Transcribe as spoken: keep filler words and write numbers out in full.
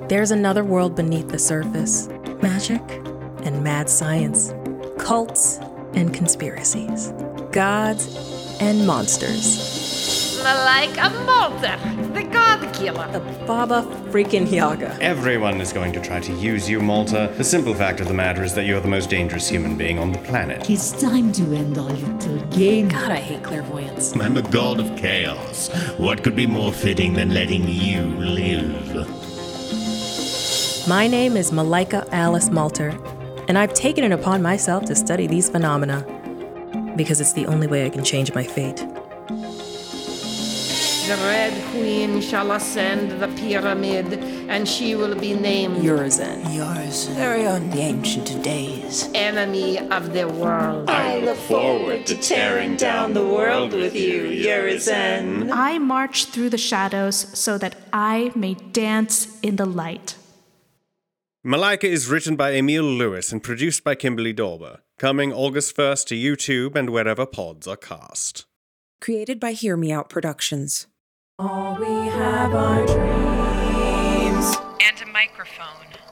There's another world beneath the surface. Magic and mad science. Cults and conspiracies. Gods and monsters. Malika Malter, the God Killer. The Baba freaking Yaga. Everyone is going to try to use you, Malta. The simple fact of the matter is that you're the most dangerous human being on the planet. It's time to end our little game. God, I hate clairvoyance. I'm the god of chaos. What could be more fitting than letting you live? My name is Malika Alice Malter, and I've taken it upon myself to study these phenomena because it's the only way I can change my fate. The Red Queen shall ascend the pyramid, and she will be named Urizen. Yours, very on the ancient days. Enemy of the World. I look forward to tearing down the world with you, Urizen. I march through the shadows so that I may dance in the light. Malika is written by Emil Lewis and produced by Kimberly Dorber. Coming August first to YouTube and wherever pods are cast. Created by Hear Me Out Productions. All we have are dreams. And a microphone.